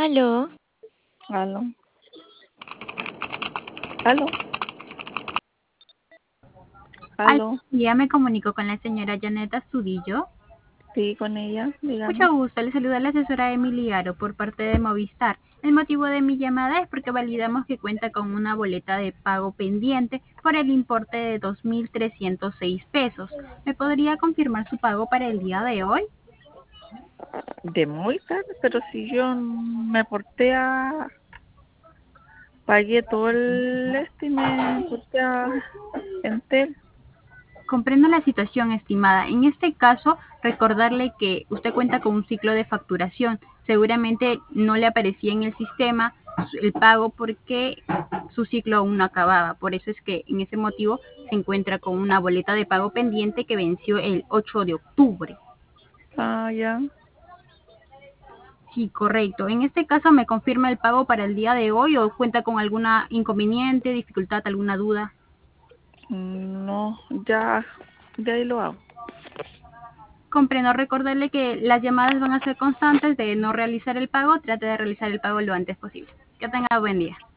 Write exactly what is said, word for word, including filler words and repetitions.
Aló, Aló, aló, Al aló, día me comunico con la señora Janet Astudillo. sí, con ella, dígame. Mucho gusto, le saluda la asesora Emily Aro por parte de Movistar. El motivo de mi llamada es porque validamos que cuenta con una boleta de pago pendiente por el importe de dos mil trescientos seis pesos. ¿Me podría confirmar su pago para el día de hoy? De muy tarde, pero si yo me porté a, pagué todo el este y me porté a Entel. Comprendo la situación, estimada. En este caso, recordarle que usted cuenta con un ciclo de facturación. Seguramente no le aparecía en el sistema el pago porque su ciclo aún no acababa. Por eso es que en ese motivo se encuentra con una boleta de pago pendiente que venció el ocho de octubre. Ah, ya, Sí, correcto. En este caso, ¿me confirma el pago para el día de hoy o cuenta con alguna inconveniente, dificultad, alguna duda? no, ya, de ahí lo hago. Comprendo, recordarle que las llamadas van a ser constantes. De no realizar el pago, trate de realizar el pago lo antes posible. Que tenga buen día.